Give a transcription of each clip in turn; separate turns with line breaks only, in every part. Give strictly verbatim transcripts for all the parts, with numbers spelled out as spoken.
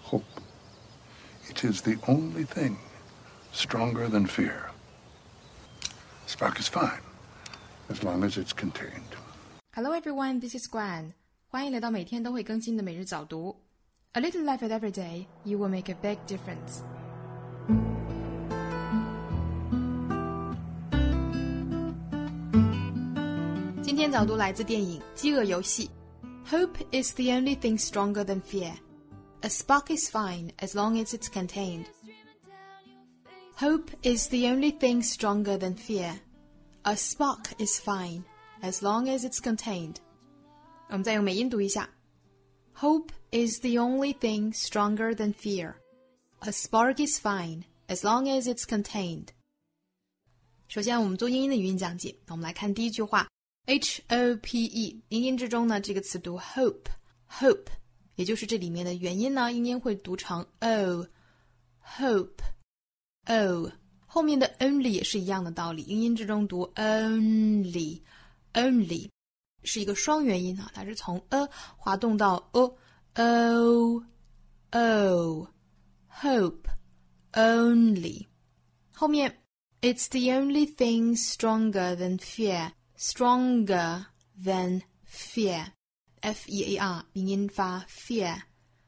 Hope. It is the only thing stronger than fear. Spark is fine, as long as it's contained.
Hello everyone, this is Guan. 欢迎来到每天都会更新的每日早读。A little effort every day, you will make a big difference. 今天早读来自电影《饥饿游戏》。Hope is the only thing stronger than fear. A spark is fine as long as it's contained. Hope is the only thing stronger than fear. A spark is fine as long as it's contained. 我们再用美音读一下。Hope is the only thing stronger than fear. A spark is fine as long as it's contained. 首先我们做英音的语音讲解，那我们来看第一句话 H O P E 英音之中呢，这个词读 hope hope 也就是这里面的元音呢，英音会读成 O hope O 后面的 only 也是一样的道理，英音之中读 only only 是一个双元音啊，它是从 a 滑动到 o o o hope only 后面 it's the only thing stronger than fear stronger than fear F E A R 英音发 fear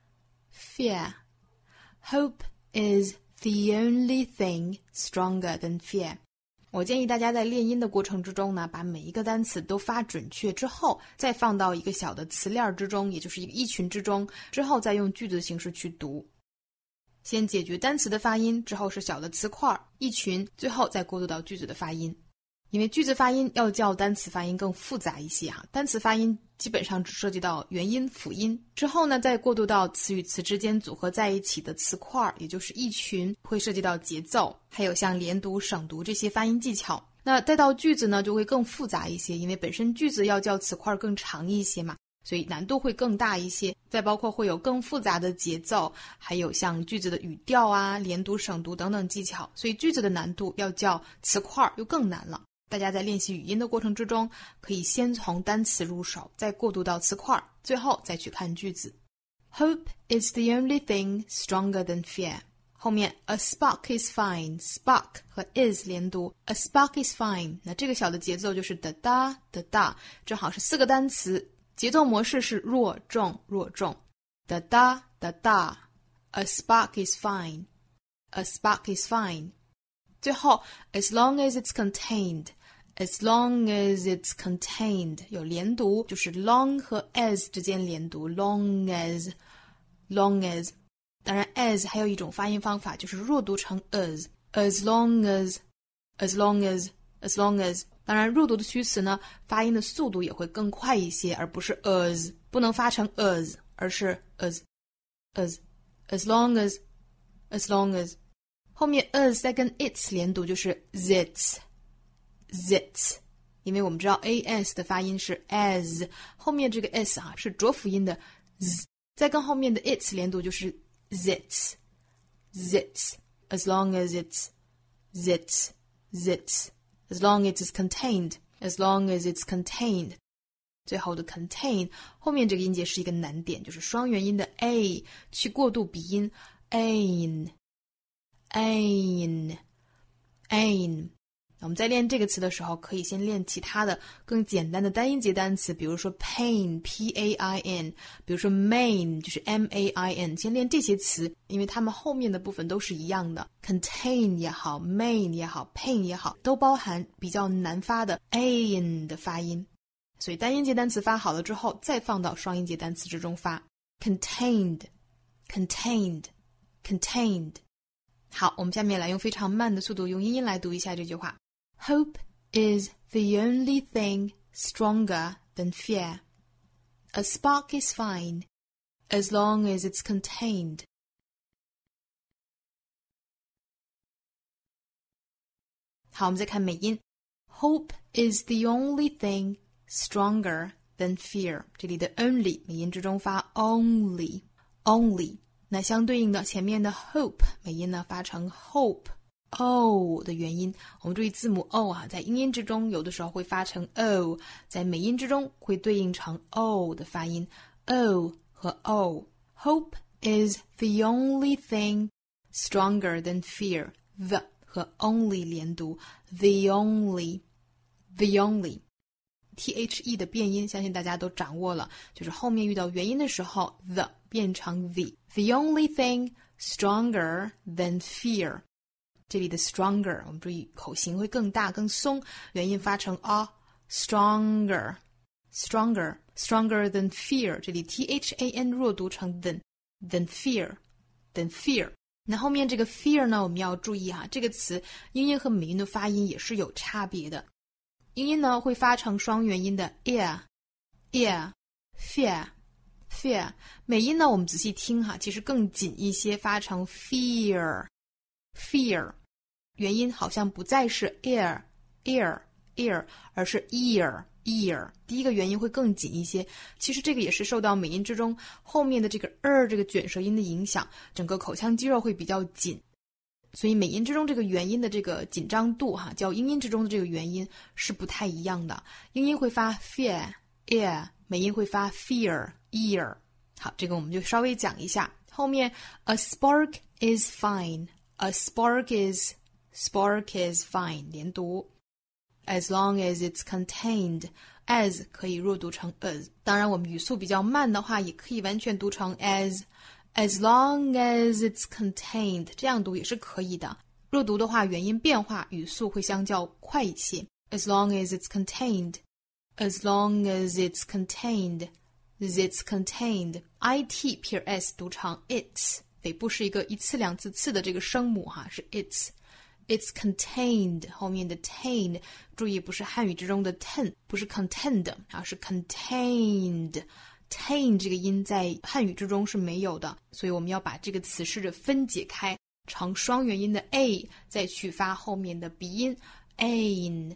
fear hope is the only thing stronger than fear 我建议大家在练音的过程之中呢，把每一个单词都发准确之后，再放到一个小的词链之中，也就是一个意群之中，之后再用句子形式去读。先解决单词的发音，之后是小的词块、意群，最后再过渡到句子的发音。因为句子发音要较单词发音更复杂一些哈，单词发音基本上只涉及到元音、辅音，之后呢再过渡到词与词之间组合在一起的词块，也就是意群，会涉及到节奏，还有像连读、省读这些发音技巧。那再到句子呢就会更复杂一些，因为本身句子要较词块更长一些嘛，所以难度会更大一些，再包括会有更复杂的节奏，还有像句子的语调啊、连读、省读等等技巧，所以句子的难度要较词块又更难了。大家在练习语音的过程之中，可以先从单词入手，再过渡到词块，最后再去看句子。Hope is the only thing stronger than fear. 后面 a spark is fine, spark 和 is 连读 a spark is fine. 那这个小的节奏就是哒哒哒哒，正好是四个单词，节奏模式是弱重弱重，哒哒哒哒 a spark is fine, a spark is fine. 最后 as long as it's contained, as long as it's contained 有连读，就是 long 和 as 之间连读 long as long as 当然 as 还有一种发音方法就是弱读成 as as long as as long as as long as 当然弱读的虚词呢，发音的速度也会更快一些，而不是 as 不能发成 as 而是 as as as long as as long as 后面 as 再跟 its 连读就是 zits zits 因为我们知道 as 的发音是 as 后面这个 s 啊是浊辅音的 z 再跟后面的 its 连读就是 zits zits as long as it's zits zits as long as it's contained as long as it's contained 最后的 contain 后面这个音节是一个难点，就是双元音的 a 去过渡鼻音 ain ain ain 我们在练这个词的时候可以先练其他的更简单的单音节单词，比如说 pain P A I N 比如说 main 就是 M A I N 先练这些词，因为它们后面的部分都是一样的， contain 也好 main 也好 pain 也好都包含比较难发的 ain 的发音，所以单音节单词发好了之后再放到双音节单词之中发 contained contained contained 好，我们下面来用非常慢的速度用英音来读一下这句话。Hope is the only thing stronger than fear. A spark is fine as long as it's contained. 好，我们再看美音。Hope is the only thing stronger than fear. 这里的 only 美音之中发 only only。那相对应的前面的 hope 美音呢发成 hope o 的元音，我们注意字母 o 啊，在英音之中有的时候会发成 o， 在美音之中会对应成 o 的发音 o 和 o。Hope is the only thing stronger than fear. The 和 only 连读 the only the only the 的变音相信大家都掌握了，就是后面遇到元音的时候 the 变成 the the only thing stronger than fear。 这里的 stronger 我们注意口型会更大更松，元音发成 a stronger stronger stronger than fear， 这里 than 弱读成 than than fear than fear。 那后面这个 fear 呢，我们要注意哈，这个词英音和美音的发音也是有差别的。英音呢会发成双元音的 ear ear fear fear， 美音呢我们仔细听哈，其实更紧一些，发成 fear fear， 元音好像不再是 ear ear ear， 而是 ear ear， 第一个元音会更紧一些。其实这个也是受到美音之中后面的这个 er 这个卷舌音的影响，整个口腔肌肉会比较紧，所以美音之中这个元音的这个紧张度哈，较英音之中的这个元音是不太一样的。英音会发 fear ear， 美音会发 fear ear。 好，这个我们就稍微讲一下。后面 a spark is fine， a spark is spark is fine 连读。As long as it's contained， as 可以弱读成 as， 当然我们语速比较慢的话也可以完全读成 as as long as it's contained， 这样读也是可以的。弱读的话元音变化，语速会相较快一些。As long as it's contained as long as it's contained as it's contained it 撇 s 读成 its， 北部是一个一次两次次的这个声母哈，是 its It's contained， 后面的 tain 注意不是汉语之中的 ten， 不是 contained 啊，是 contained。 tain 这个音在汉语之中是没有的，所以我们要把这个词试着分解开，成双元音的 a， 再去发后面的鼻音 ain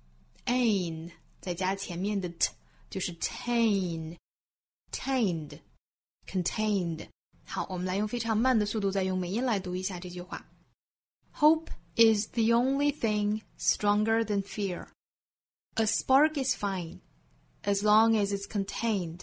ain， 再加前面的 t， 就是 tain tained contained。 好，我们来用非常慢的速度再用美音来读一下这句话。 Hope is the only thing stronger than fear. A spark is fine, as long as it's contained.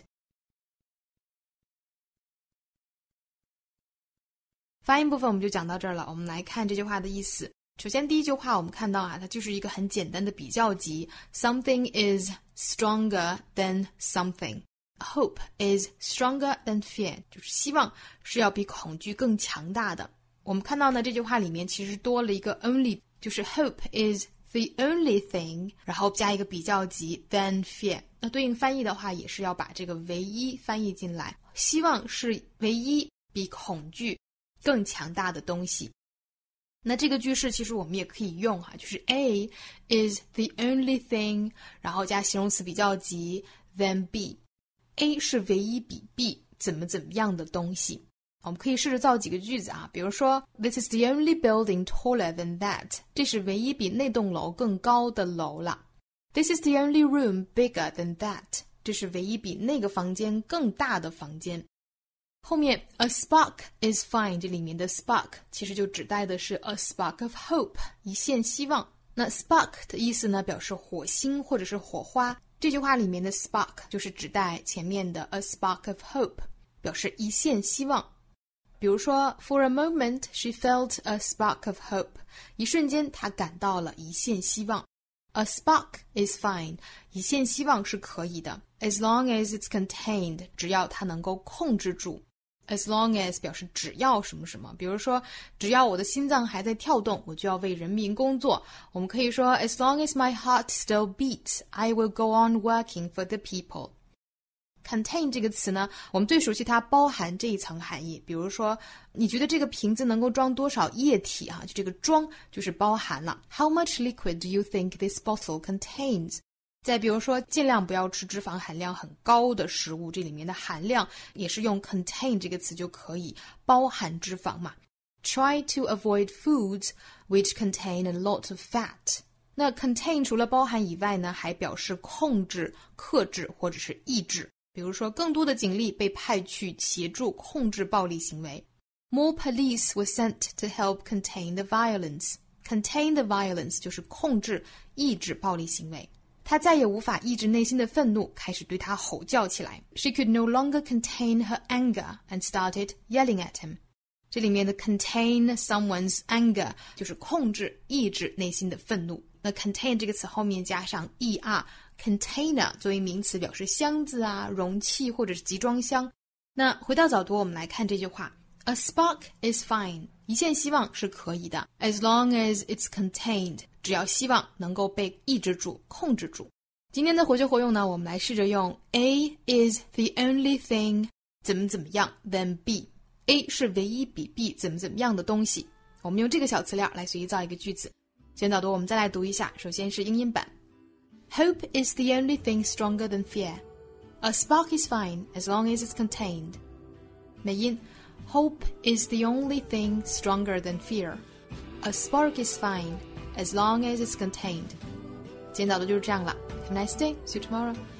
发音部分我们就讲到这儿了，我们来看这句话的意思。首先第一句话我们看到啊，它就是一个很简单的比较级， Something is stronger than something. Hope is stronger than fear， 就是希望是要比恐惧更强大的。我们看到呢，这句话里面其实多了一个 only， 就是 hope is the only thing， 然后加一个比较级 than fear。 那对应翻译的话也是要把这个唯一翻译进来，希望是唯一比恐惧更强大的东西。那这个句式其实我们也可以用哈，就是 A is the only thing， 然后加形容词比较级 than B。A 是唯一比 B 怎么怎么样的东西。我们可以试着造几个句子啊，比如说 This is the only building taller than that， 这是唯一比那栋楼更高的楼了。 This is the only room bigger than that， 这是唯一比那个房间更大的房间。后面 a spark is fine， 这里面的 spark 其实就指代的是 a spark of hope， 一线希望。那 spark 的意思呢，表示火星或者是火花，这句话里面的 spark 就是指代前面的 a spark of hope， 表示一线希望。比如说 For a moment she felt a spark of hope， 一瞬间她感到了一线希望。 A spark is fine， 一线希望是可以的。 As long as it's contained， 只要它能够控制住。 As long as 表示只要什么什么，比如说只要我的心脏还在跳动，我就要为人民工作。我们可以说 As long as my heart still beats, I will go on working for the people。Contain 这个词呢，我们最熟悉它包含这一层含义。比如说你觉得这个瓶子能够装多少液体啊，就这个装就是包含了。 How much liquid do you think this bottle contains？ 再比如说尽量不要吃脂肪含量很高的食物，这里面的含量也是用 contain 这个词就可以，包含脂肪嘛。 Try to avoid foods which contain a lot of fat。 那 contain 除了包含以外呢，还表示控制、克制或者是抑制。比如说更多的警力被派去协助控制暴力行为。 More police were sent to help contain the violence。 Contain the violence 就是控制、抑制暴力行为。 她再也无法抑制内心的愤怒，开始对他吼叫起来。She could no longer contain her anger and started yelling at him. 这里面的 contain someone's anger 就是控制、抑制内心的愤怒。那 contain 这个词后面加上 er，container 作为名词表示箱子啊、容器或者是集装箱。那回到早读，我们来看这句话 A spark is fine. 一线希望是可以的 as long as it's contained. 只要希望能够被抑制住、控制住。今天的活学活用呢，我们来试着用 A is the only thing 怎么怎么样 then B。A 是唯一比 B 怎么怎么样的东西。我们用这个小词料来随意造一个句子。先导读我们再来读一下，首先是英音版。Hope is the only thing stronger than fear. A spark is fine as long as it's contained. 美音 Hope is the only thing stronger than fear. A spark is fine as long as it's contained. 今天导读就是这样了。Have a nice day. See you tomorrow.